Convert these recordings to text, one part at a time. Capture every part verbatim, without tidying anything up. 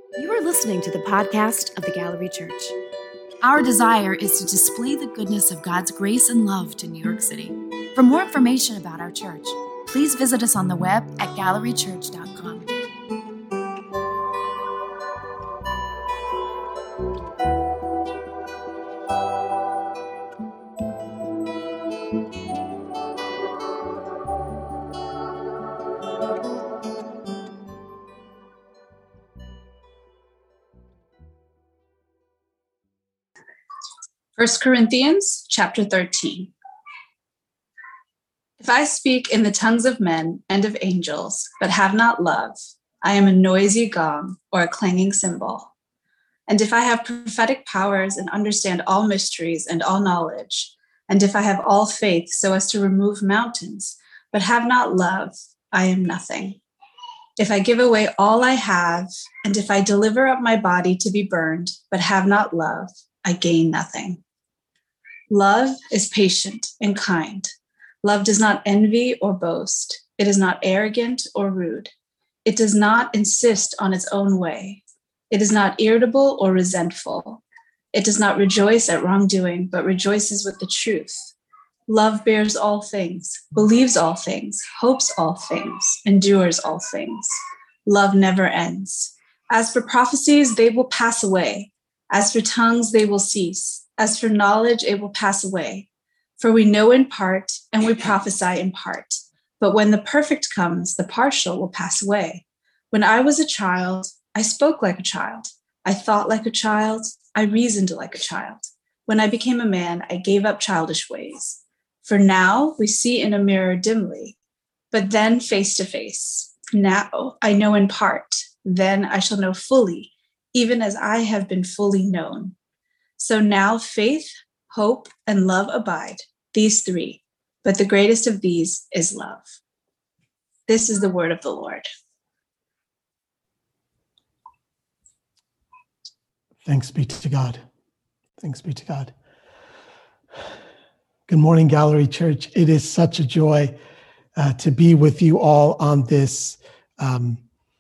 You are listening to the podcast of the Gallery Church. Our desire is to display the goodness of God's grace and love to New York City. For more information about our church, please visit us on the web at gallery church dot com. First Corinthians chapter thirteen. If I speak in the tongues of men and of angels, but have not love, I am a noisy gong or a clanging cymbal. And if I have prophetic powers and understand all mysteries and all knowledge, and if I have all faith so as to remove mountains, but have not love, I am nothing. If I give away all I have, and if I deliver up my body to be burned, but have not love, I gain nothing. Love is patient and kind. Love does not envy or boast. It is not arrogant or rude. It does not insist on its own way. It is not irritable or resentful. It does not rejoice at wrongdoing, but rejoices with the truth. Love bears all things, believes all things, hopes all things, endures all things. Love never ends. As for prophecies, they will pass away. As for tongues, they will cease. As for knowledge, it will pass away. For we know in part, and we prophesy in part. But when the perfect comes, the partial will pass away. When I was a child, I spoke like a child. I thought like a child. I reasoned like a child. When I became a man, I gave up childish ways. For now, we see in a mirror dimly, but then face to face. Now I know in part, then I shall know fully, even as I have been fully known. So now faith, hope, and love abide, these three, but the greatest of these is love. This is the word of the Lord. Thanks be to God. Thanks be to God. Good morning, Gallery Church. It is such a joy uh, to be with you all on this, um,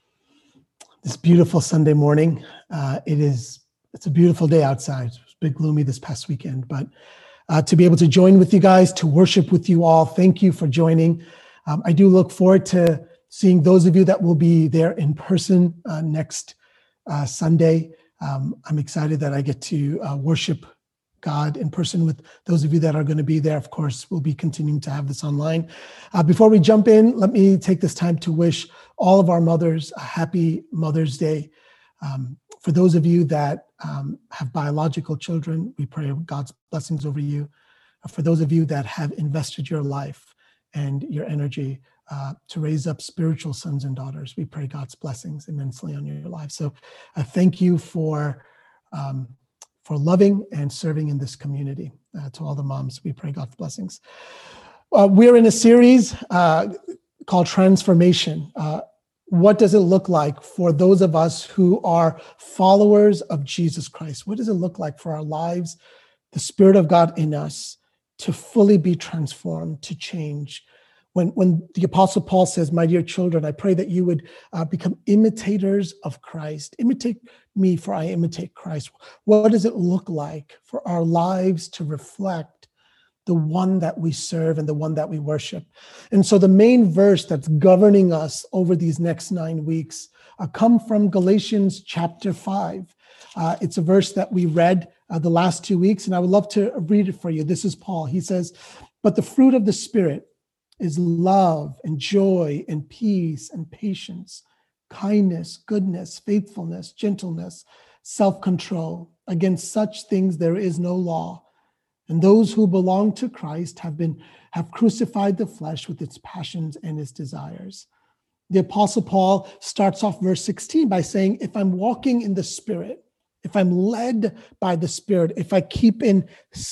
this beautiful Sunday morning. Uh, it is, it's a beautiful day outside. It was a bit gloomy this past weekend, but uh, to be able to join with you guys, to worship with you all, thank you for joining. Um, I do look forward to seeing those of you that will be there in person uh, next uh, Sunday. Um, I'm excited that I get to uh, worship God in person with those of you that are going to be there. Of course, we'll be continuing to have this online. Uh, before we jump in, let me take this time to wish all of our mothers a happy Mother's Day. Um, for those of you that um, have biological children, we pray God's blessings over you. Uh, for those of you that have invested your life and your energy uh, to raise up spiritual sons and daughters, we pray God's blessings immensely on your life. So uh, thank you for um, for loving and serving in this community. Uh, to all the moms, we pray God's blessings. Uh, we're in a series uh, called Transformation. Uh, what does it look like for those of us who are followers of Jesus Christ? What does it look like for our lives, the Spirit of God in us, to fully be transformed, to change? When, when the Apostle Paul says, my dear children, I pray that you would uh, become imitators of Christ. Imitate me, for I imitate Christ. What does it look like for our lives to reflect the one that we serve and the one that we worship? And so the main verse that's governing us over these next nine weeks uh, come from Galatians chapter five. Uh, it's a verse that we read uh, the last two weeks, and I would love to read it for you. This is Paul. He says, but the fruit of the Spirit is love and joy and peace and patience, kindness, goodness, faithfulness, gentleness, self-control. Against such things there is no law. And those who belong to Christ have been have crucified the flesh with its passions and its desires. The Apostle Paul starts off verse sixteen by saying, if I'm walking in the Spirit, if I'm led by the Spirit, if I keep in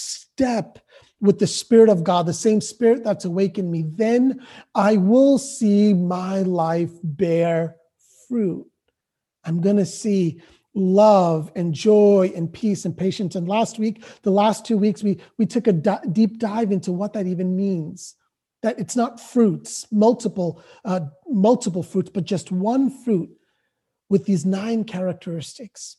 step with the Spirit of God, the same Spirit that's awakened me, then I will see my life bear fruit. I'm going to see love and joy and peace and patience. And last week, the last two weeks, we, we took a di- deep dive into what that even means. That it's not fruits, multiple, uh, multiple fruits, but just one fruit. with these nine characteristics.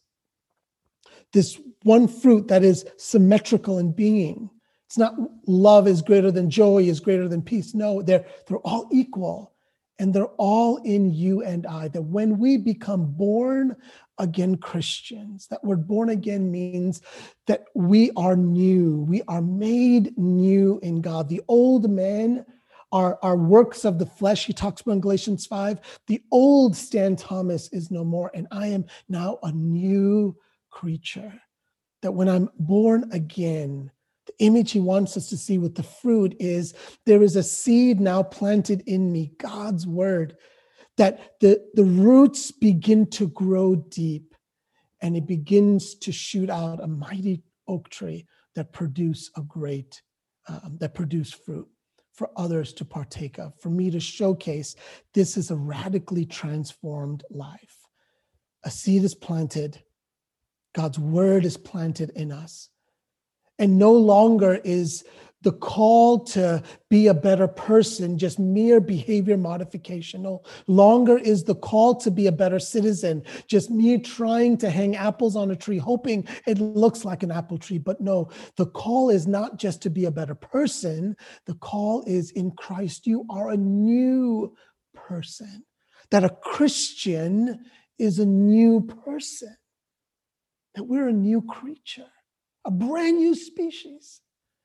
This one fruit that is symmetrical in being. It's not love is greater than joy, is greater than peace. No, they're, they're all equal. And they're all in you and I. That when we become born again Christians, that word born again means that we are new. We are made new in God. The old man are, are works of the flesh. He talks about in Galatians five. The old Stan Thomas is no more. And I am now a new creature. That when I'm born again, the image he wants us to see with the fruit is there is a seed now planted in me, God's word, that the, the roots begin to grow deep and it begins to shoot out a mighty oak tree that produce a great, um, that produce fruit for others to partake of, for me to showcase this is a radically transformed life. A seed is planted, God's word is planted in us. And no longer is the call to be a better person just mere behavior modification. No longer is the call to be a better citizen just me trying to hang apples on a tree, hoping it looks like an apple tree. But no, the call is not just to be a better person. The call is in Christ, you are a new person. That a Christian is a new person. That we're a new creature. A brand new species.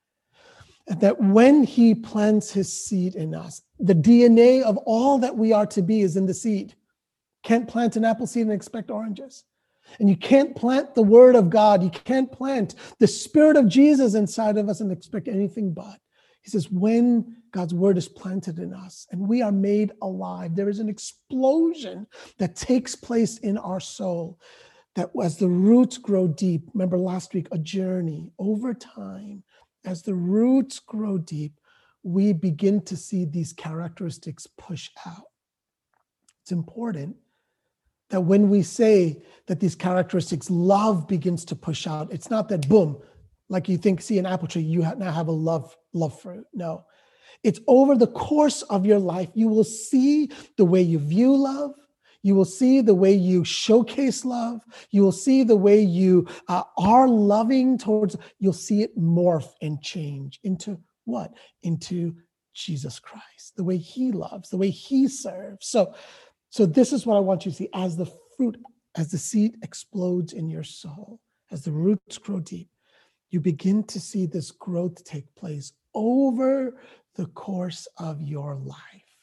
And that when he plants his seed in us, the D N A of all that we are to be is in the seed. Can't plant an apple seed and expect oranges. And you can't plant the word of God. You can't plant the spirit of Jesus inside of us and expect anything but. He says, when God's word is planted in us and we are made alive, there is an explosion that takes place in our soul. That as the roots grow deep, remember last week, a journey over time, as the roots grow deep, we begin to see these characteristics push out. It's important that when we say that these characteristics, love begins to push out, it's not that boom, like you think, see an apple tree, you now have a love, love fruit. No, it's over the course of your life, you will see the way you view love. You will see the way you showcase love. You will see the way you uh, are loving towards, you'll see it morph and change into what? Into Jesus Christ, the way he loves, the way he serves. So, so this is what I want you to see as the fruit, as the seed explodes in your soul, as the roots grow deep, you begin to see this growth take place over the course of your life.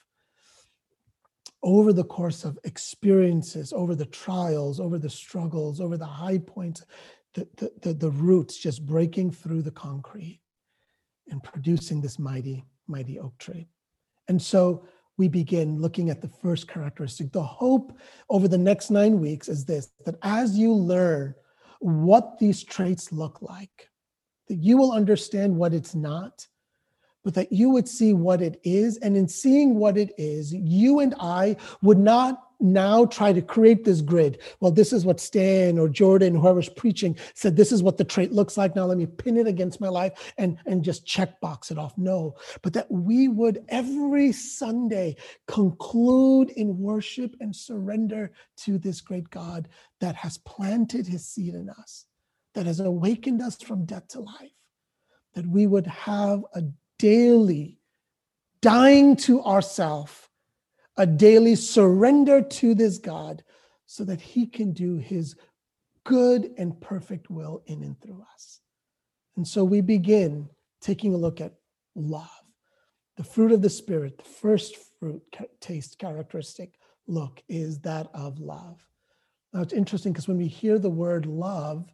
Over the course of experiences, over the trials, over the struggles, over the high points, the, the, the, the roots just breaking through the concrete and producing this mighty, mighty oak tree. And so we begin looking at the first characteristic. The hope over the next nine weeks is this, that as you learn what these traits look like, that you will understand what it's not, but that you would see what it is. And in seeing what it is, you and I would not now try to create this grid. Well, this is what Stan or Jordan, whoever's preaching, said, this is what the trait looks like. Now let me pin it against my life and, and just check box it off. No, but that we would every Sunday conclude in worship and surrender to this great God that has planted his seed in us, that has awakened us from death to life, that we would have a daily dying to ourself, a daily surrender to this God so that he can do his good and perfect will in and through us. And so we begin taking a look at love, the fruit of the Spirit. The first fruit, taste characteristic look is that of love. Now it's interesting because when we hear the word love,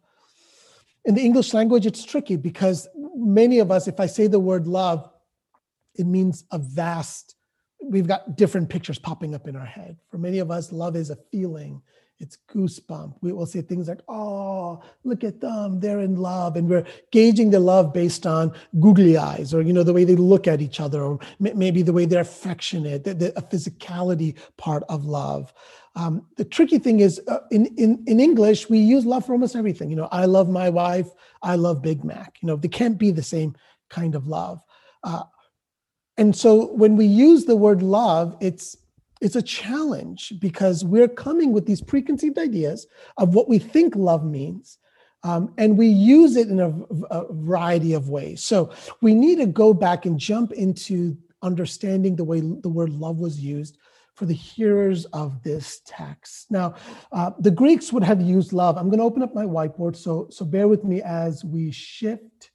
in the English language, it's tricky because many of us, if I say the word love, it means a vast, we've got different pictures popping up in our head. For many of us, love is a feeling. It's goosebump. We will say things like, oh, look at them, they're in love. And we're gauging the love based on googly eyes or, you know, the way they look at each other, or maybe the way they're affectionate, the, the a physicality part of love. Um, the tricky thing is uh, in, in, in English, we use love for almost everything. You know, I love my wife. I love Big Mac. You know, they can't be the same kind of love. Uh, and so when we use the word love, it's It's a challenge because we're coming with these preconceived ideas of what we think love means. Um, and we use it in a, a variety of ways. So we need to go back and jump into understanding the way the word love was used for the hearers of this text. Now, uh, the Greeks would have used love. I'm going to open up my whiteboard, so, so bear with me as we shift.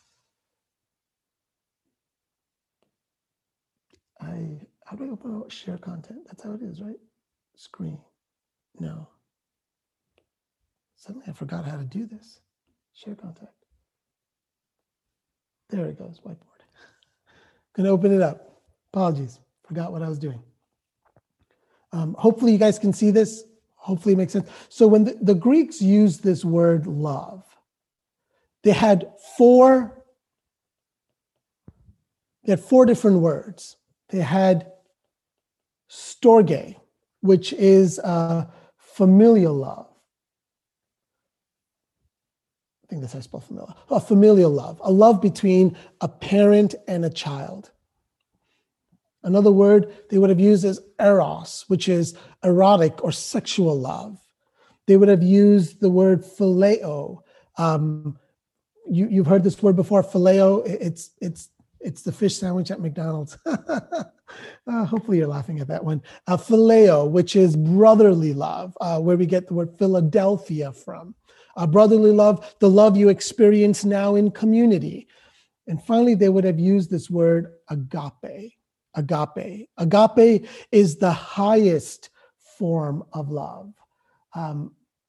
I, how do I open up share content? That's how it is, right? Screen. No. Suddenly I forgot how to do this. Share contact. There it goes, whiteboard. Gonna open it up. Apologies, forgot what I was doing. Um, hopefully you guys can see this. Hopefully it makes sense. So when the, the Greeks used this word love, they had four, they had four different words. They had storge, which is uh, familial love. I think that's how I spell familial. A familial love, a love between a parent and a child. Another word they would have used is eros, which is erotic or sexual love. They would have used the word phileo. Um, you, you've heard this word before, phileo. It's it's it's the fish sandwich at McDonald's. uh, hopefully you're laughing at that one. Uh, phileo, which is brotherly love, uh, where we get the word Philadelphia from. Uh, brotherly love, the love you experience now in community. And finally, they would have used this word agape. Agape. Agape is the highest form of love. Um,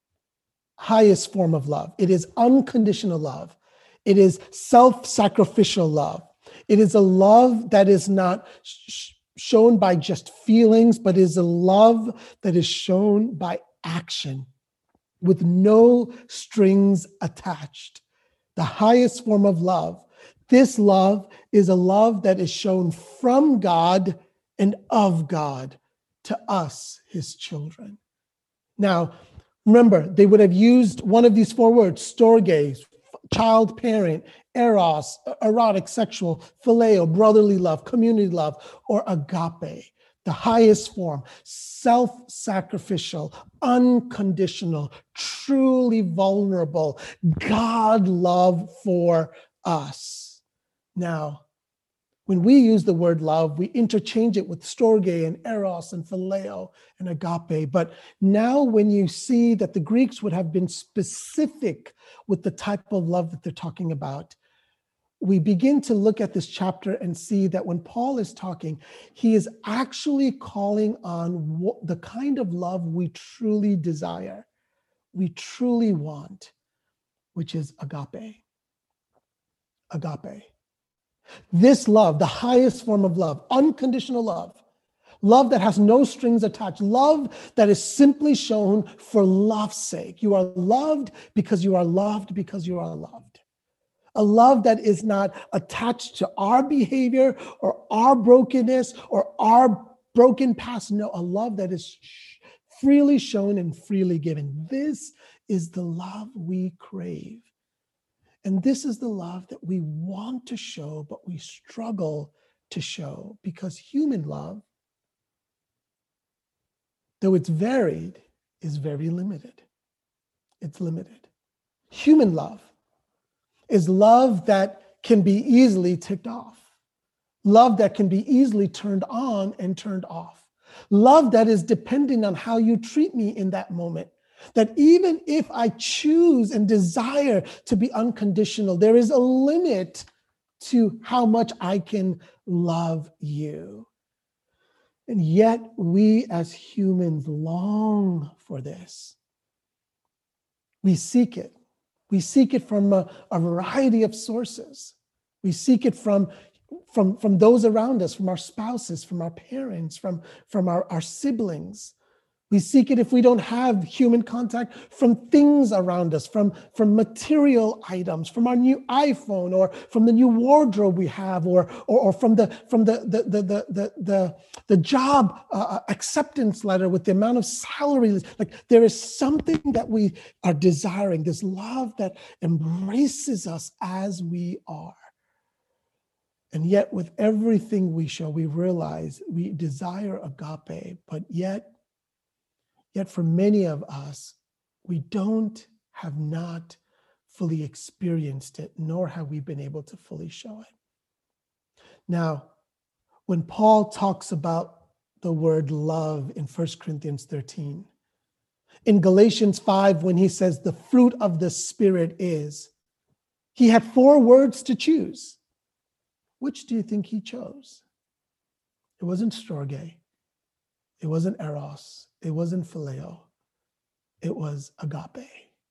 highest form of love. It is unconditional love. It is self-sacrificial love. It is a love that is not sh- shown by just feelings, but is a love that is shown by action, with no strings attached. The highest form of love. This love is a love that is shown from God and of God to us, his children. Now, remember, they would have used one of these four words, storge, child, parent, eros, erotic, sexual, phileo, brotherly love, community love, or agape. The highest form, self-sacrificial, unconditional, truly vulnerable, God love for us. Now, when we use the word love, we interchange it with storge and eros and phileo and agape. But now when you see that the Greeks would have been specific with the type of love that they're talking about, we begin to look at this chapter and see that when Paul is talking, he is actually calling on what, the kind of love we truly desire, we truly want, which is agape. Agape. This love, the highest form of love, unconditional love, love that has no strings attached, love that is simply shown for love's sake. You are loved because you are loved because you are loved. A love that is not attached to our behavior or our brokenness or our broken past. No, a love that is freely shown and freely given. This is the love we crave. And this is the love that we want to show, but we struggle to show because human love, though it's varied, is very limited. It's limited. Human love is love that can be easily ticked off. Love that can be easily turned on and turned off. Love that is dependent on how you treat me in that moment. That even if I choose and desire to be unconditional, there is a limit to how much I can love you. And yet we as humans long for this. We seek it. We seek it from a, a variety of sources. We seek it from, from, from those around us, from our spouses, from our parents, from, from our, our siblings. We seek it if we don't have human contact from things around us, from, from material items, from our new iPhone or from the new wardrobe we have, or, or, or from the from the the the the the, the, the job uh, acceptance letter with the amount of salary. Like there is something that we are desiring, this love that embraces us as we are. And yet with everything we show, we realize we desire agape, but yet, yet for many of us, we don't have not fully experienced it, nor have we been able to fully show it. Now, when Paul talks about the word love in First Corinthians thirteen, in Galatians five, when he says the fruit of the Spirit is, he had four words to choose. Which do you think he chose? It wasn't storge. It wasn't eros. It wasn't phileo. It was agape.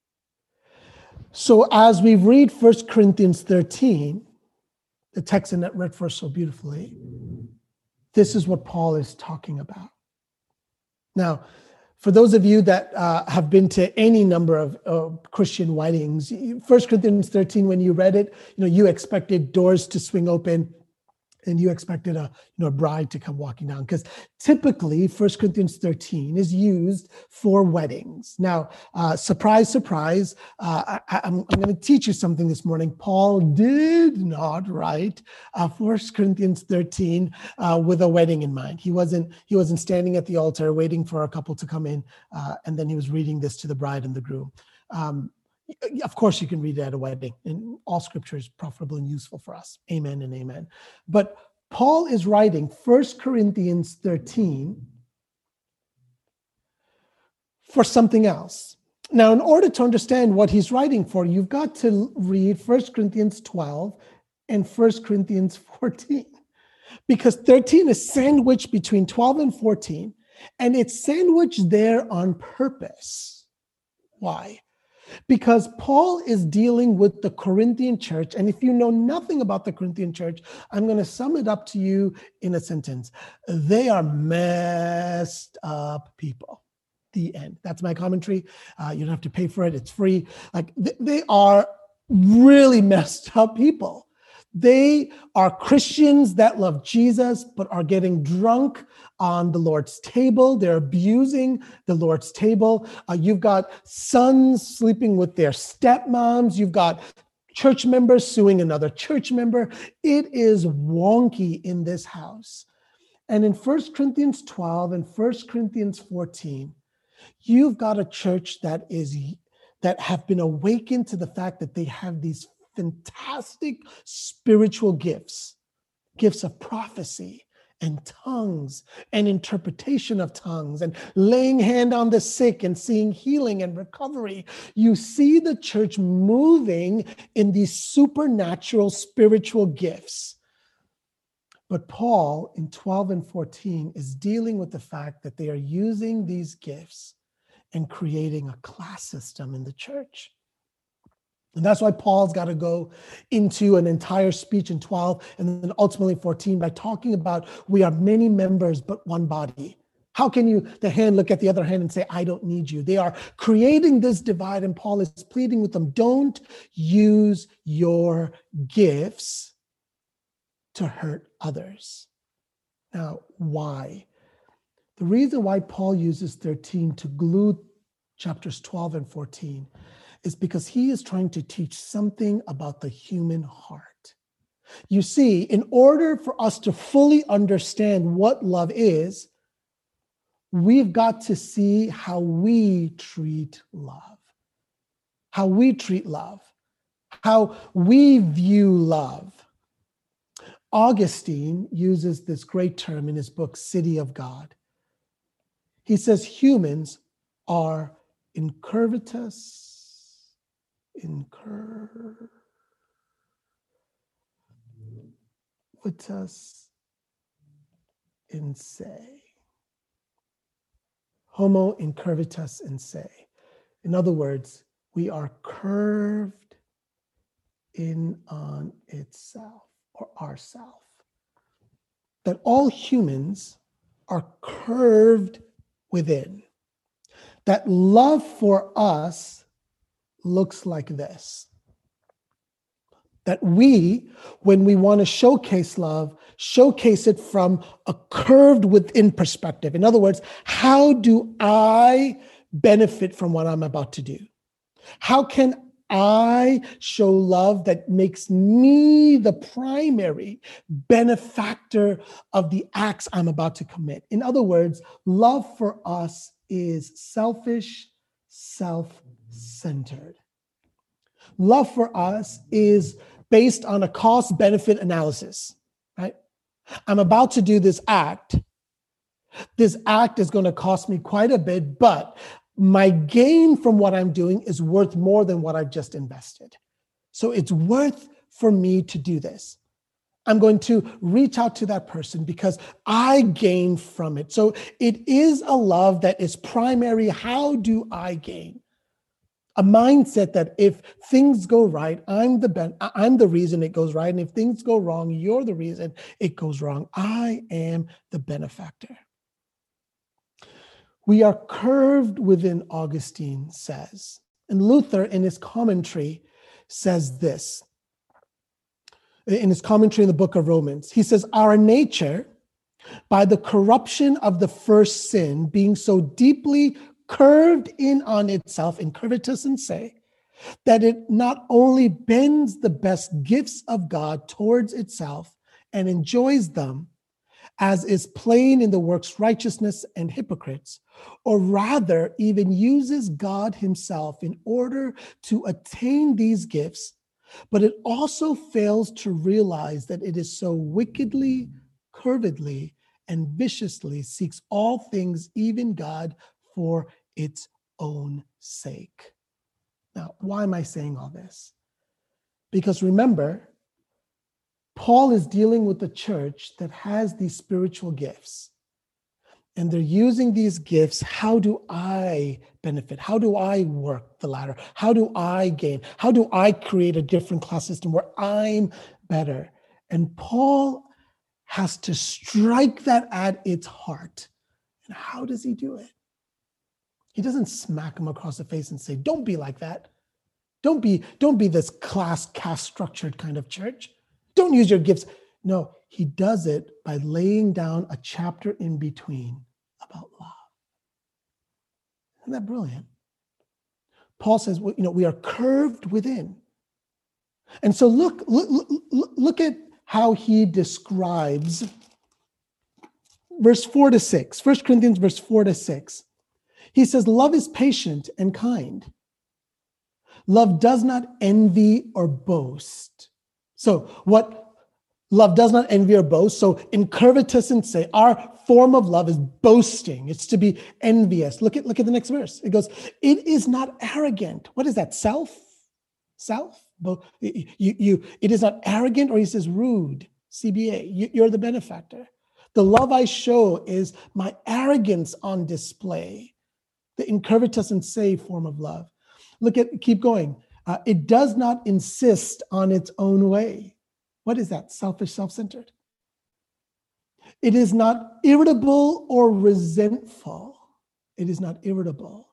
So as we read First Corinthians thirteen, the text in that read for us so beautifully, this is what Paul is talking about. Now, for those of you that uh, have been to any number of uh, Christian weddings, First Corinthians thirteen, when you read it, you know, you expected doors to swing open and you expected a, you know, a bride to come walking down, because typically First Corinthians thirteen is used for weddings. Now, uh, surprise, surprise, uh, I, I'm, I'm going to teach you something this morning. Paul did not write uh, First Corinthians thirteen uh, with a wedding in mind. He wasn't, he wasn't standing at the altar waiting for a couple to come in, uh, and then he was reading this to the bride and the groom. Um, Of course, you can read it at a wedding, and all scripture is profitable and useful for us. Amen and amen. But Paul is writing First Corinthians thirteen for something else. Now, in order to understand what he's writing for, you've got to read First Corinthians twelve and First Corinthians fourteen, because thirteen is sandwiched between twelve and fourteen, and it's sandwiched there on purpose. Why? Because Paul is dealing with the Corinthian church. And if you know nothing about the Corinthian church, I'm going to sum it up to you in a sentence. They are messed up people. The end. That's my commentary. Uh, you don't have to pay for it. It's free. Like th- they are really messed up people. They are Christians that love Jesus, but are getting drunk on the Lord's table. They're abusing the Lord's table. Uh, you've got sons sleeping with their stepmoms. You've got church members suing another church member. It is wonky in this house. And in First Corinthians twelve and First Corinthians fourteen, you've got a church that is that have been awakened to the fact that they have these fantastic spiritual gifts, gifts of prophecy and tongues and interpretation of tongues and laying hand on the sick and seeing healing and recovery. You see the church moving in these supernatural spiritual gifts. But Paul in twelve and fourteen is dealing with the fact that they are using these gifts and creating a class system in the church. And that's why Paul's got to go into an entire speech in twelve and then ultimately fourteen by talking about we are many members but one body. How can you, the hand, look at the other hand and say, I don't need you? They are creating this divide, and Paul is pleading with them, don't use your gifts to hurt others. Now, why? The reason why Paul uses thirteen to glue chapters twelve and fourteen is because he is trying to teach something about the human heart. You see, in order for us to fully understand what love is, we've got to see how we treat love, how we treat love, how we view love. Augustine uses this great term in his book, City of God. He says humans are incurvatus, incurvatus in se. Homo incurvatus in se. In other words, we are curved in on itself or ourself. That all humans are curved within. That love for us looks like this. That we, when we want to showcase love, showcase it from a curved within perspective. In other words, how do I benefit from what I'm about to do? How can I show love that makes me the primary benefactor of the acts I'm about to commit. In other words, love for us is selfish, self-centered. Love for us is based on a cost-benefit analysis, right? I'm about to do this act. This act is going to cost me quite a bit, but my gain from what I'm doing is worth more than what I've just invested. So it's worth for me to do this. I'm going to reach out to that person because I gain from it. So it is a love that is primary. How do I gain? A mindset that if things go right, I'm the ben- I'm the reason it goes right. And if things go wrong, you're the reason it goes wrong. I am the benefactor. We are curved within, Augustine says. And Luther, in his commentary, says this. In his commentary in the book of Romans, he says, our nature, by the corruption of the first sin, being so deeply curved in on itself, incurvatus in se, that it not only bends the best gifts of God towards itself and enjoys them, as is plain in the works righteousness and hypocrites, or rather even uses God himself in order to attain these gifts, but it also fails to realize that it is so wickedly, curvedly, and viciously seeks all things, even God, for its own sake. Now, why am I saying all this? Because remember, Paul is dealing with a church that has these spiritual gifts. And they're using these gifts. How do I benefit? How do I work the ladder? How do I gain? How do I create a different class system where I'm better? And Paul has to strike that at its heart. And how does he do it? He doesn't smack him across the face and say, don't be like that. Don't be, don't be this class, caste structured kind of church. Don't use your gifts. No, he does it by laying down a chapter in between about love. Isn't that brilliant? Paul says, you know, we are curved within. And so look, look, look at how he describes verse four to six, First Corinthians verse four to six. He says, love is patient and kind. Love does not envy or boast. So what love does not envy or boast. So incurvatus in se, our form of love is boasting. It's to be envious. Look at, look at the next verse. It goes, it is not arrogant. What is that? Self? Self? You, you, it is not arrogant, or he says rude. C B A, you, you're the benefactor. The love I show is my arrogance on display. The incurvatus in se form of love. Look at, keep going. Uh, it does not insist on its own way. What is that? Selfish, self-centered. It is not irritable or resentful. It is not irritable.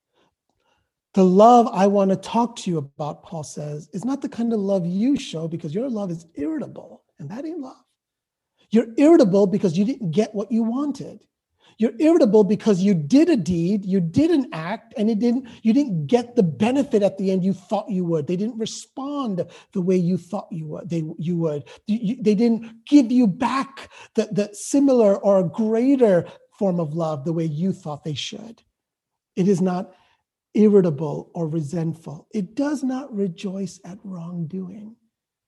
The love I want to talk to you about, Paul says, is not the kind of love you show because your love is irritable, and that ain't love. You're irritable because you didn't get what you wanted. You're irritable because you did a deed, you did an act, and it didn't, you didn't get the benefit at the end you thought you would. They didn't respond the way you thought you would. They, you would. You, they didn't give you back the, the similar or greater form of love the way you thought they should. It is not irritable or resentful. It does not rejoice at wrongdoing.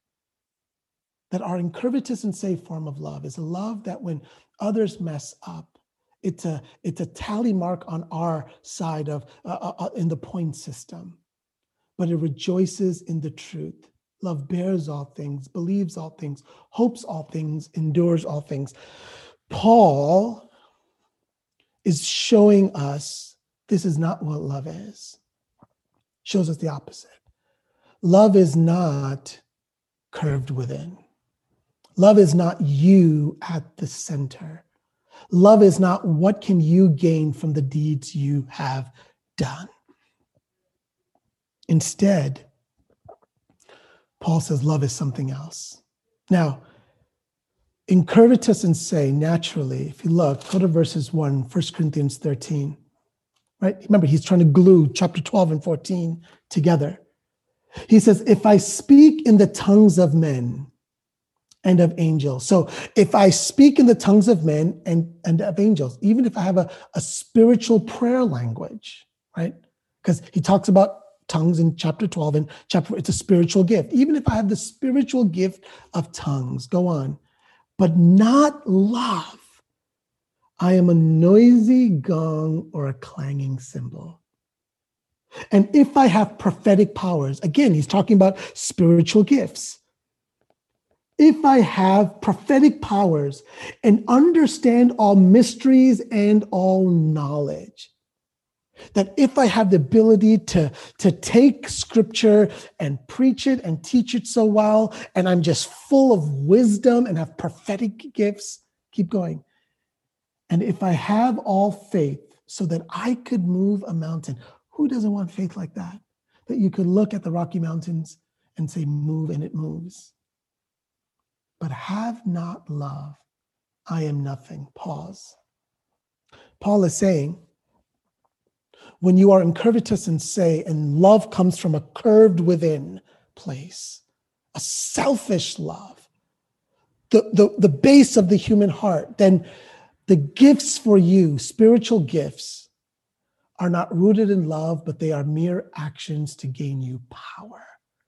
That our incurvatus in se form of love is a love that when others mess up, It's a, it's a tally mark on our side of, uh, uh, in the point system, but it rejoices in the truth. Love bears all things, believes all things, hopes all things, endures all things. Paul is showing us this is not what love is. Shows us the opposite. Love is not curved within. Love is not you at the center. Love is not what can you gain from the deeds you have done. Instead, Paul says love is something else. Now, incurvatus in se, naturally, if you look, go to verses one, First Corinthians thirteen, right? Remember, he's trying to glue chapter twelve and fourteen together. He says, if I speak in the tongues of men and of angels. So if I speak in the tongues of men and, and of angels, even if I have a, a spiritual prayer language, right? Because he talks about tongues in chapter twelve and chapter, it's a spiritual gift. Even if I have the spiritual gift of tongues, go on, but not love, I am a noisy gong or a clanging cymbal. And if I have prophetic powers, again, he's talking about spiritual gifts. If I have prophetic powers and understand all mysteries and all knowledge, that if I have the ability to, to take scripture and preach it and teach it so well, and I'm just full of wisdom and have prophetic gifts, keep going. And if I have all faith so that I could move a mountain, who doesn't want faith like that? That you could look at the Rocky Mountains and say, move, and it moves. But have not love, I am nothing. Pause. Paul is saying, when you are in curvatus and say, and love comes from a curved within place, a selfish love, the, the, the base of the human heart, then the gifts for you, spiritual gifts, are not rooted in love, but they are mere actions to gain you power.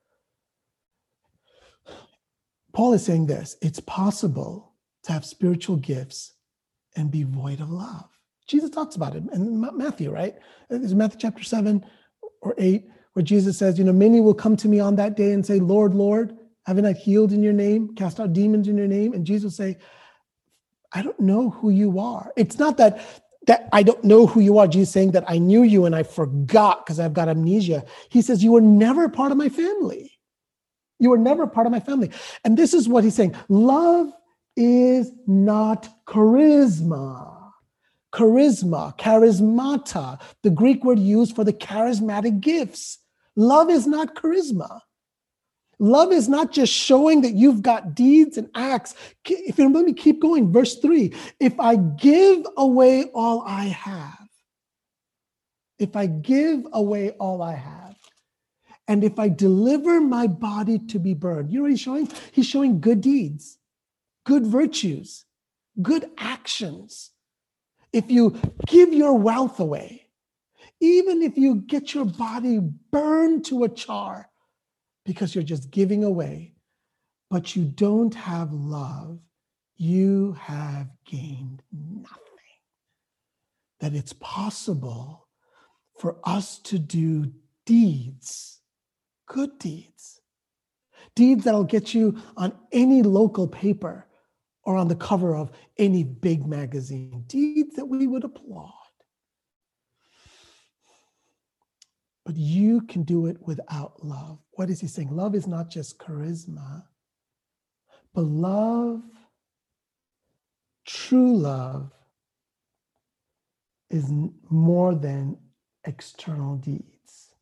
Paul is saying this, it's possible to have spiritual gifts and be void of love. Jesus talks about it in Matthew, right? It's Matthew chapter seven or eight, where Jesus says, you know, many will come to me on that day and say, Lord, Lord, haven't I healed in your name, cast out demons in your name? And Jesus will say, I don't know who you are. It's not that, that I don't know who you are. Jesus saying that I knew you and I forgot because I've got amnesia. He says, you were never part of my family. You were never part of my family. And this is what he's saying. Love is not charisma. Charisma, charismata, the Greek word used for the charismatic gifts. Love is not charisma. Love is not just showing that you've got deeds and acts. If you let me keep going, verse three, if I give away all I have, if I give away all I have, and if I deliver my body to be burned, you know what he's showing? He's showing good deeds, good virtues, good actions. If you give your wealth away, even if you get your body burned to a char because you're just giving away, but you don't have love, you have gained nothing. That it's possible for us to do deeds, good deeds, deeds that'll get you on any local paper or on the cover of any big magazine, deeds that we would applaud. But you can do it without love. What is he saying? Love is not just charisma, but love, true love, is more than external deeds.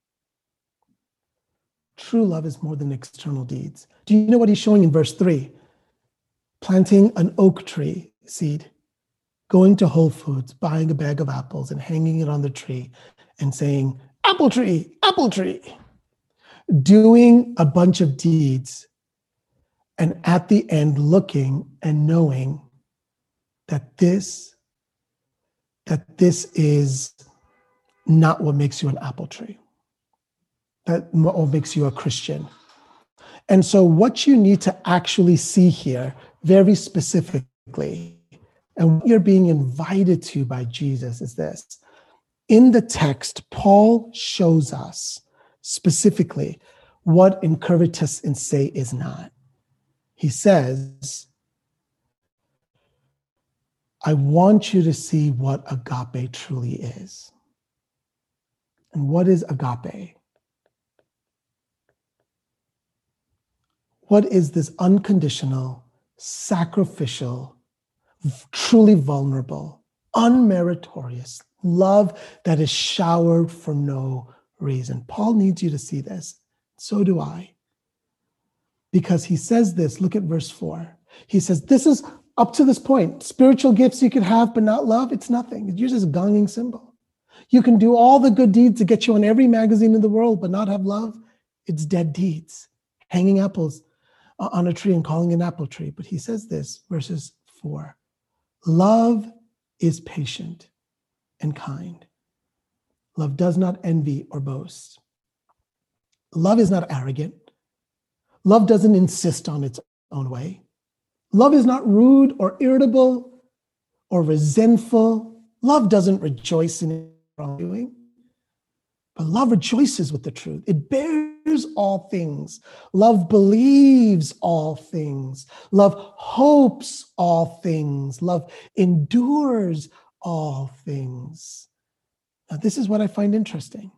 True love is more than external deeds. Do you know what he's showing in verse three? Planting an oak tree seed, going to Whole Foods, buying a bag of apples and hanging it on the tree and saying, apple tree, apple tree. Doing a bunch of deeds and at the end looking and knowing that this, that this is not what makes you an apple tree. That what makes you a Christian. And so what you need to actually see here very specifically, and what you're being invited to by Jesus is this. In the text, Paul shows us specifically what incurvatus in se is not. He says, I want you to see what agape truly is. And what is agape? What is this unconditional, sacrificial, truly vulnerable, unmeritorious love that is showered for no reason? Paul needs you to see this. So do I. Because he says this, look at verse four. He says, this is up to this point. Spiritual gifts you could have, but not love, it's nothing. You're just a gonging cymbal. You can do all the good deeds to get you on every magazine in the world, but not have love. It's dead deeds, hanging apples on a tree and calling it an apple tree. But he says this, verses four, love is patient and kind. Love does not envy or boast. Love is not arrogant. Love doesn't insist on its own way. Love is not rude or irritable or resentful. Love doesn't rejoice in wrongdoing, but love rejoices with the truth. It bears all things. Love believes all things. Love hopes all things. Love endures all things. Now, this is what I find interesting.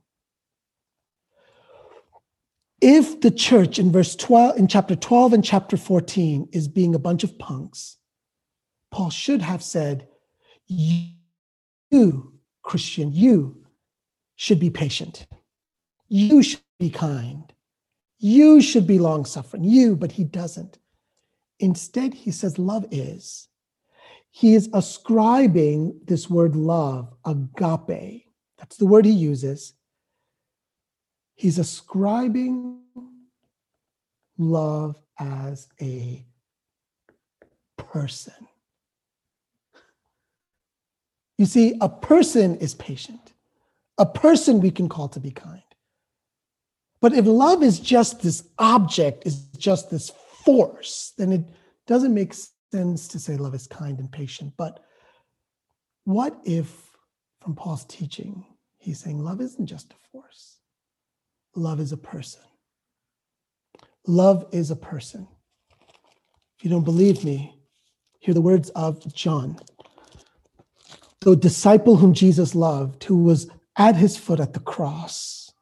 If the church in verse twelve, in chapter twelve and chapter fourteen is being a bunch of punks, Paul should have said, you, Christian, you should be patient. You should be kind. You should be long-suffering. You, but he doesn't. Instead, he says love is. He is ascribing this word love, agape. That's the word he uses. He's ascribing love as a person. You see, a person is patient. A person we can call to be kind. But if love is just this object, is just this force, then it doesn't make sense to say love is kind and patient. But what if, from Paul's teaching, he's saying love isn't just a force? Love is a person. Love is a person. If you don't believe me, hear the words of John, the disciple whom Jesus loved, who was at his foot at the cross.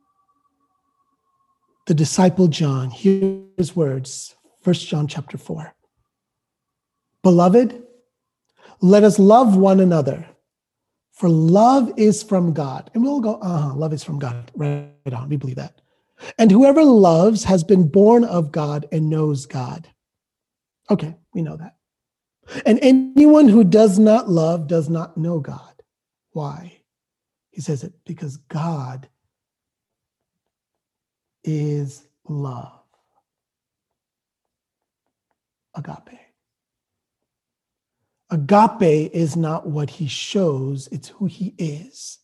The disciple John, hear his words, First John chapter four. Beloved, let us love one another, for love is from God. And we'll go, uh-huh, love is from God. Right on, we believe that. And whoever loves has been born of God and knows God. Okay, we know that. And anyone who does not love does not know God. Why? He says it because God is love. Agape. Agape is not what he shows, it's who he is.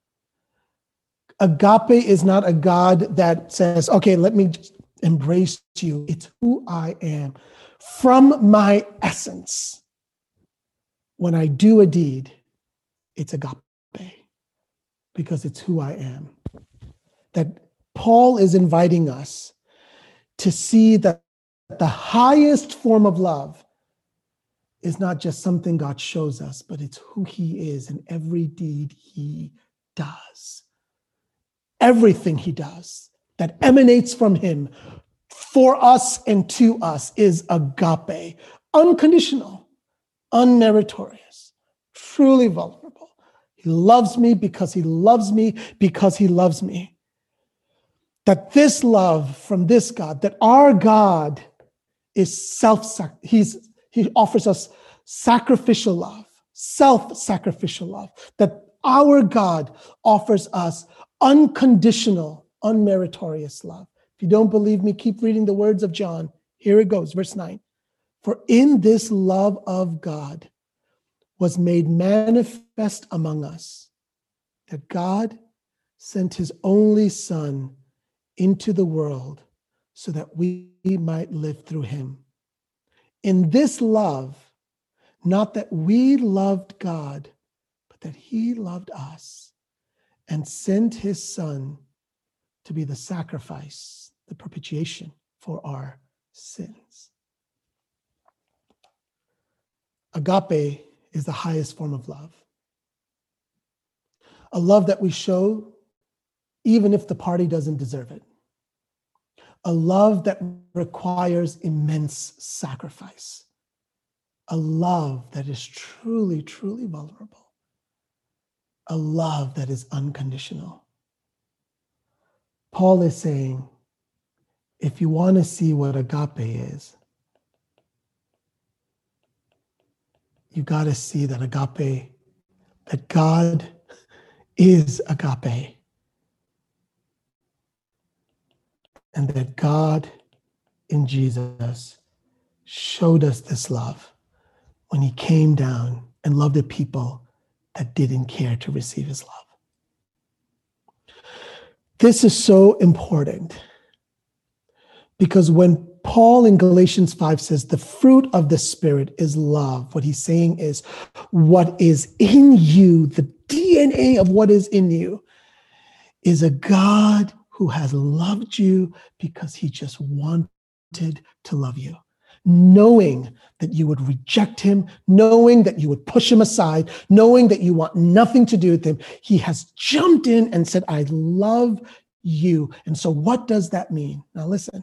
Agape is not a God that says, okay, let me just embrace you. It's who I am. From my essence, when I do a deed, it's agape because it's who I am. That Paul is inviting us to see that the highest form of love is not just something God shows us, but it's who he is in every deed he does. Everything he does that emanates from him for us and to us is agape, unconditional, unmeritorious, truly vulnerable. He loves me because he loves me because he loves me. That this love from this God, that our God is self, he's, he offers us sacrificial love, self-sacrificial love, that our God offers us unconditional, unmeritorious love. If you don't believe me, keep reading the words of John. Here it goes, verse nine. For in this love of God was made manifest among us, that God sent his only Son into the world so that we might live through him. In this love, not that we loved God, but that he loved us and sent his Son to be the sacrifice, the propitiation for our sins. Agape is the highest form of love. A love that we show even if the party doesn't deserve it. A love that requires immense sacrifice. A love that is truly, truly vulnerable. A love that is unconditional. Paul is saying, if you want to see what agape is, you got to see that agape, that God is agape. and that God in Jesus showed us this love when he came down and loved a people that didn't care to receive his love. This is so important because when Paul in Galatians five says the fruit of the Spirit is love, what he's saying is what is in you, the D N A of what is in you, is a God who has loved you because he just wanted to love you, knowing that you would reject him, knowing that you would push him aside, knowing that you want nothing to do with him. He has jumped in and said, I love you. And so what does that mean? Now listen.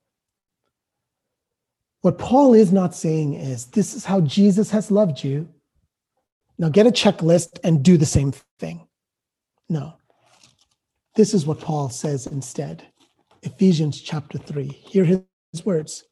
What Paul is not saying is, this is how Jesus has loved you. Now get a checklist and do the same thing. No. This is what Paul says instead. Ephesians chapter three. Hear his words.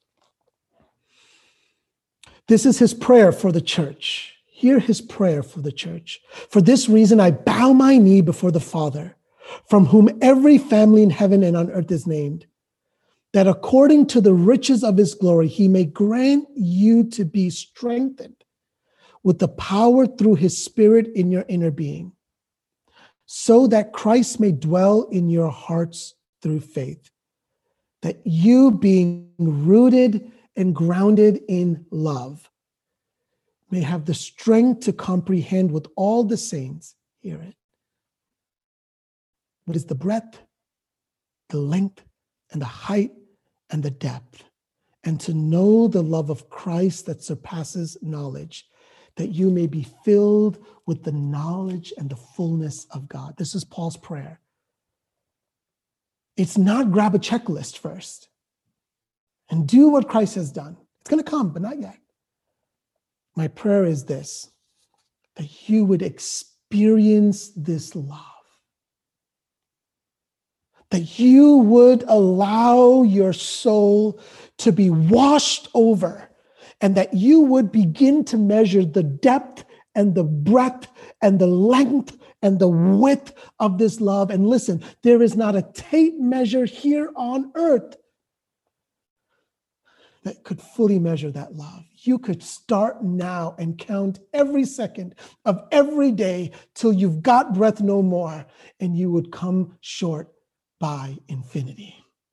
This is his prayer for the church. Hear his prayer for the church. For this reason, I bow my knee before the Father, from whom every family in heaven and on earth is named, that according to the riches of his glory, he may grant you to be strengthened with the power through his Spirit in your inner being, so that Christ may dwell in your hearts through faith, that you, being rooted and grounded in love, may have the strength to comprehend with all the saints, hear it, what is the breadth, the length, and the height, and the depth, and to know the love of Christ that surpasses knowledge, that you may be filled with the knowledge and the fullness of God. This is Paul's prayer. It's not grab a checklist first and do what Christ has done. It's going to come, but not yet. My prayer is this, that you would experience this love, that you would allow your soul to be washed over, and that you would begin to measure the depth and the breadth and the length and the width of this love. And listen, there is not a tape measure here on earth that could fully measure that love. You could start now and count every second of every day till you've got breath no more, and you would come short by infinity.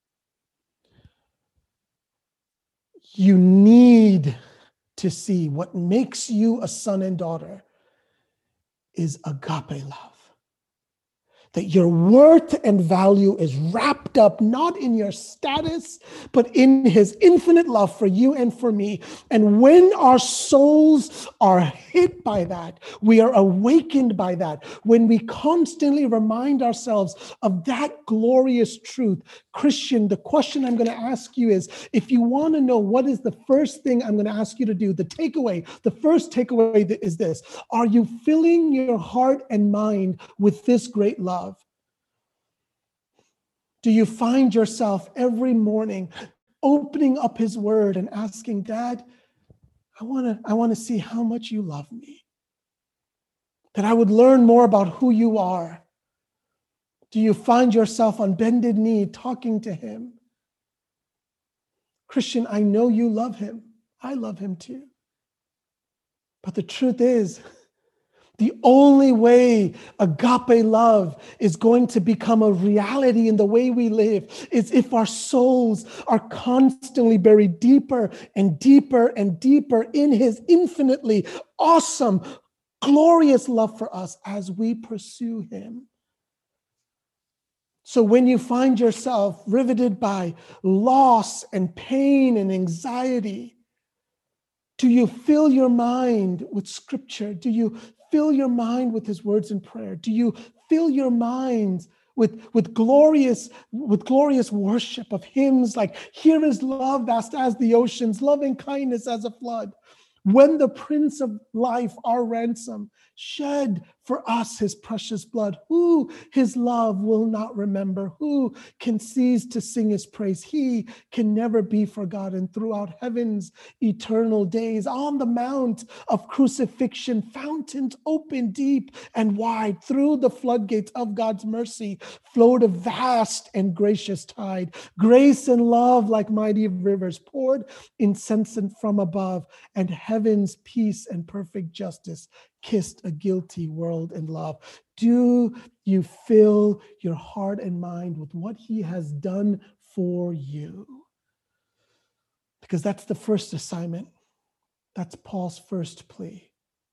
You need to see what makes you a son and daughter is agape love. That your worth and value is wrapped up not in your status, but in his infinite love for you and for me. And when our souls are hit by that, we are awakened by that, when we constantly remind ourselves of that glorious truth. Christian, the question I'm going to ask you is, if you want to know what is the first thing I'm going to ask you to do, the takeaway, the first takeaway is this: are you filling your heart and mind with this great love? Do you find yourself every morning opening up his word and asking, Dad, I want to I want to see how much you love me, that I would learn more about who you are? Do you find yourself on bended knee talking to him? Christian, I know you love him. I love him too. But the truth is, the only way agape love is going to become a reality in the way we live is if our souls are constantly buried deeper and deeper and deeper in his infinitely awesome, glorious love for us as we pursue him. So when you find yourself riveted by loss and pain and anxiety, do you fill your mind with scripture? Do you fill your mind with his words in prayer? Do you fill your minds with, with glorious with glorious worship of hymns like "Here is love vast as the oceans, loving kindness as a flood"? When the Prince of Life, our ransom, shed for us his precious blood. Who his love will not remember? Who can cease to sing his praise? He can never be forgotten. Throughout heaven's eternal days, on the mount of crucifixion, fountains open deep and wide. Through the floodgates of God's mercy flowed a vast and gracious tide. Grace and love like mighty rivers poured incessant from above, and heaven's peace and perfect justice kissed a guilty world in love. Do you fill your heart and mind with what he has done for you? Because that's the first assignment. That's Paul's first plea.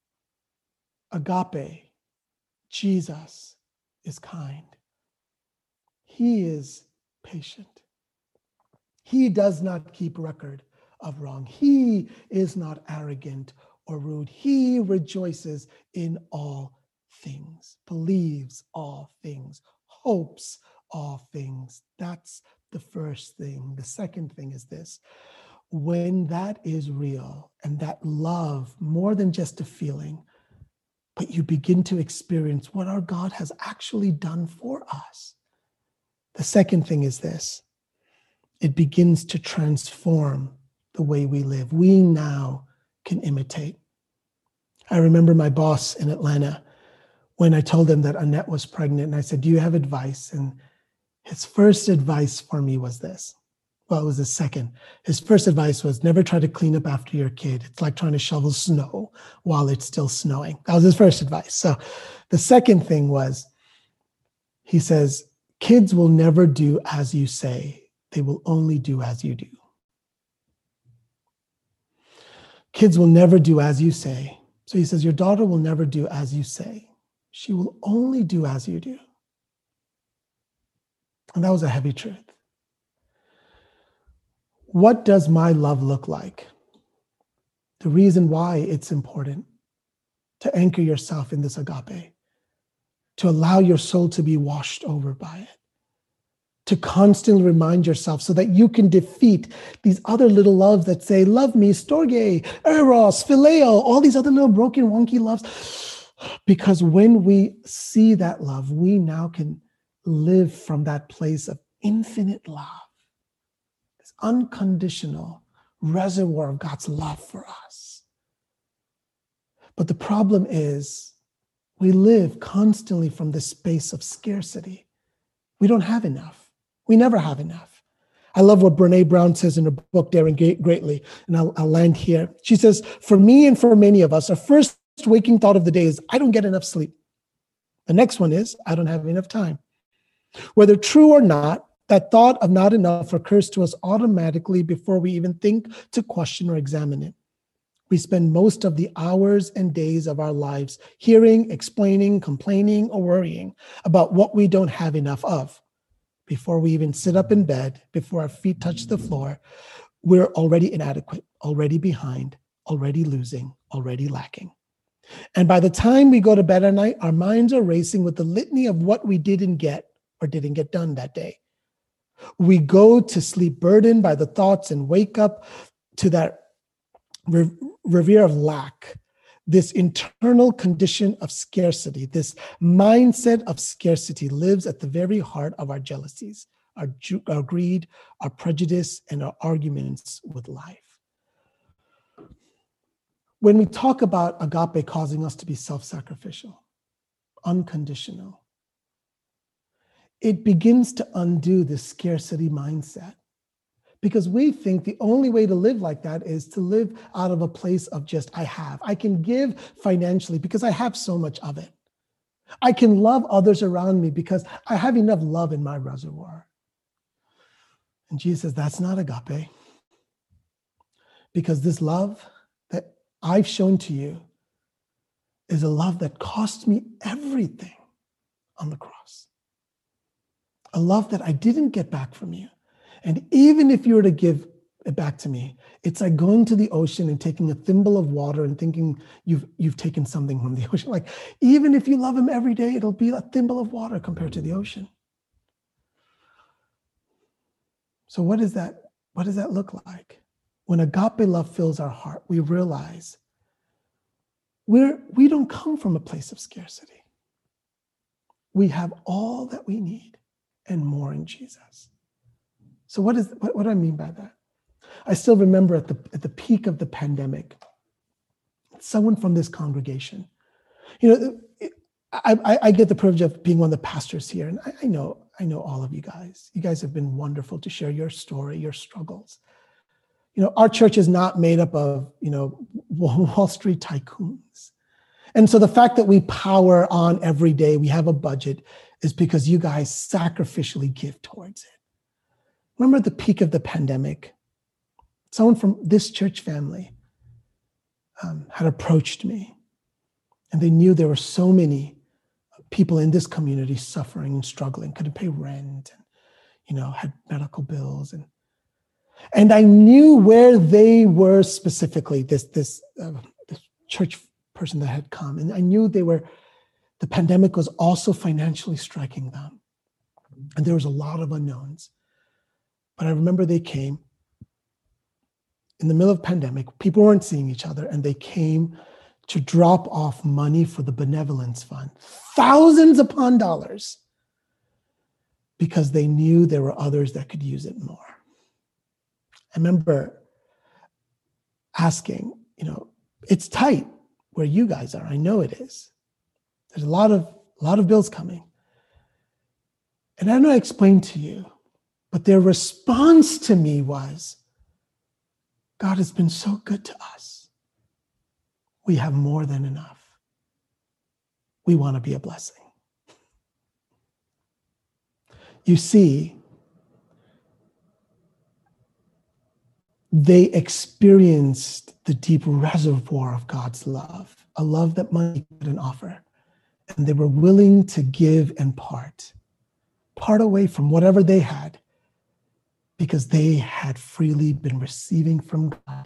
Agape, Jesus is kind. He is patient. He does not keep record of wrong. He is not arrogant or rude. He rejoices in all things, believes all things, hopes all things. That's the first thing. The second thing is this. When that is real and that love, more than just a feeling, but you begin to experience what our God has actually done for us. The second thing is this. It begins to transform the way we live. We now can imitate. I remember my boss in Atlanta when I told him that Annette was pregnant, and I said, do you have advice? And his first advice for me was this. Well, it was his second. His first advice was never try to clean up after your kid. It's like trying to shovel snow while it's still snowing. That was his first advice. So the second thing was, he says, kids will never do as you say. They will only do as you do. Kids will never do as you say. So he says, your daughter will never do as you say. She will only do as you do. And that was a heavy truth. What does my love look like? The reason why it's important to anchor yourself in this agape, to allow your soul to be washed over by it, to constantly remind yourself so that you can defeat these other little loves that say, love me, storge, eros, phileo, all these other little broken, wonky loves. Because when we see that love, we now can live from that place of infinite love, this unconditional reservoir of God's love for us. But the problem is we live constantly from this space of scarcity. We don't have enough. We never have enough. I love what Brene Brown says in her book, Daring Greatly, and I'll, I'll land here. She says, for me and for many of us, our first waking thought of the day is, I don't get enough sleep. The next one is, I don't have enough time. Whether true or not, that thought of not enough occurs to us automatically before we even think to question or examine it. We spend most of the hours and days of our lives hearing, explaining, complaining, or worrying about what we don't have enough of. Before we even sit up in bed, before our feet touch the floor, we're already inadequate, already behind, already losing, already lacking. And by the time we go to bed at night, our minds are racing with the litany of what we didn't get or didn't get done that day. We go to sleep burdened by the thoughts and wake up to that reverie of lack, this internal condition of scarcity, this mindset of scarcity lives at the very heart of our jealousies, our, ju- our greed, our prejudice, and our arguments with life. When we talk about agape causing us to be self-sacrificial, unconditional, it begins to undo the scarcity mindset. Because we think the only way to live like that is to live out of a place of just, I have. I can give financially because I have so much of it. I can love others around me because I have enough love in my reservoir. And Jesus says, that's not agape. Because this love that I've shown to you is a love that cost me everything on the cross. A love that I didn't get back from you. And even if you were to give it back to me, it's like going to the ocean and taking a thimble of water and thinking you've you've taken something from the ocean. Like, even if you love him every day, it'll be a thimble of water compared to the ocean. So what is that? What does that look like? When agape love fills our heart, we realize we're, we don't come from a place of scarcity. We have all that we need and more in Jesus. So what is what, what do I mean by that? I still remember at the at the peak of the pandemic, someone from this congregation, you know, I, I, I get the privilege of being one of the pastors here, and I, I know I know all of you guys. You guys have been wonderful to share your story, your struggles. You know, our church is not made up of, you know, Wall Street tycoons. And so the fact that we power on every day, we have a budget, is because you guys sacrificially give towards it. Remember at the peak of the pandemic, someone from this church family um, had approached me, and they knew there were so many people in this community suffering and struggling, couldn't pay rent, and, you know, had medical bills. And and I knew where they were specifically, this, this, uh, this church person that had come. And I knew they were, the pandemic was also financially striking them. And there was a lot of unknowns. But I remember they came in the middle of the pandemic, people weren't seeing each other, and they came to drop off money for the benevolence fund, thousands upon dollars, because they knew there were others that could use it more. I remember asking, you know, it's tight where you guys are. I know it is. There's a lot of, a lot of bills coming. And I don't know how to explain to you, but their response to me was, God has been so good to us. We have more than enough. We want to be a blessing. You see, they experienced the deep reservoir of God's love, a love that money couldn't offer. And they were willing to give and part, part away from whatever they had, because they had freely been receiving from God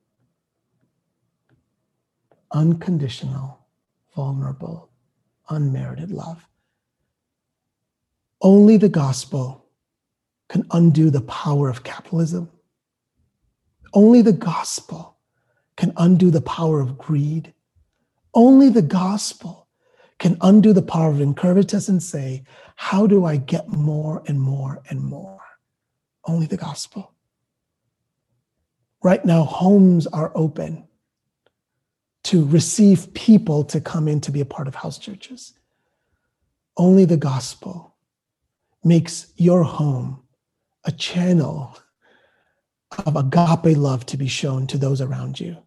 unconditional, vulnerable, unmerited love. Only the gospel can undo the power of capitalism. Only the gospel can undo the power of greed. Only the gospel can undo the power of incurvatus and say, how do I get more and more and more? Only the gospel. Right now, homes are open to receive people to come in to be a part of house churches. Only the gospel makes your home a channel of agape love to be shown to those around you.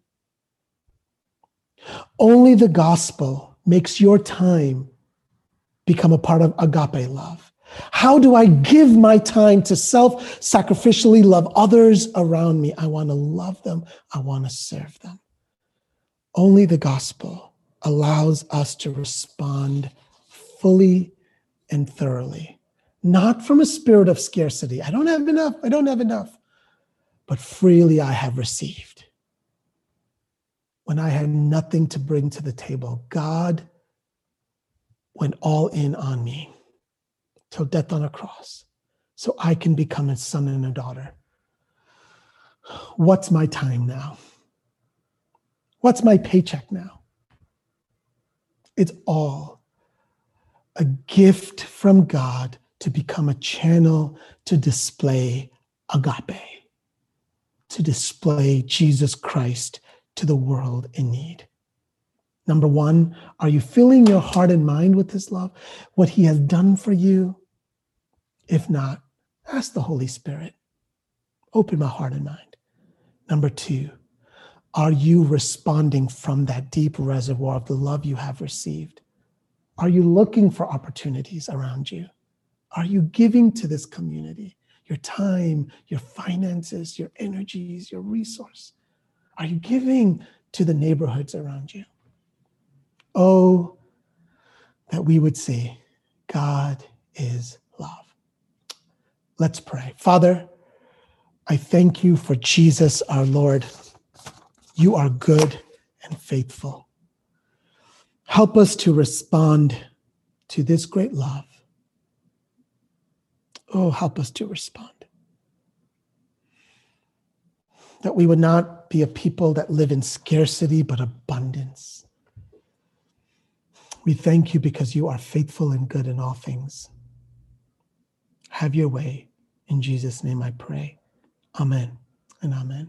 Only the gospel makes your time become a part of agape love. How do I give my time to self-sacrificially love others around me? I want to love them. I want to serve them. Only the gospel allows us to respond fully and thoroughly, not from a spirit of scarcity. I don't have enough. I don't have enough. But freely I have received. When I had nothing to bring to the table, God went all in on me till death on a cross, so I can become a son and a daughter. What's my time now? What's my paycheck now? It's all a gift from God to become a channel to display agape, to display Jesus Christ to the world in need. Number one, are you filling your heart and mind with his love, what he has done for you? If not, ask the Holy Spirit. Open my heart and mind. Number two, are you responding from that deep reservoir of the love you have received? Are you looking for opportunities around you? Are you giving to this community your time, your finances, your energies, your resource? Are you giving to the neighborhoods around you? Oh, that we would say, God is love. Let's pray. Father, I thank you for Jesus, our Lord. You are good and faithful. Help us to respond to this great love. Oh, help us to respond. That we would not be a people that live in scarcity, but abundance. We thank you because you are faithful and good in all things. Have your way. In Jesus' name I pray. Amen and amen.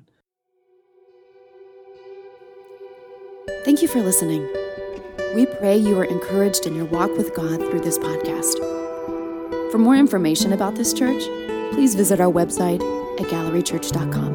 Thank you for listening. We pray you are encouraged in your walk with God through this podcast. For more information about this church, please visit our website at gallery church dot com.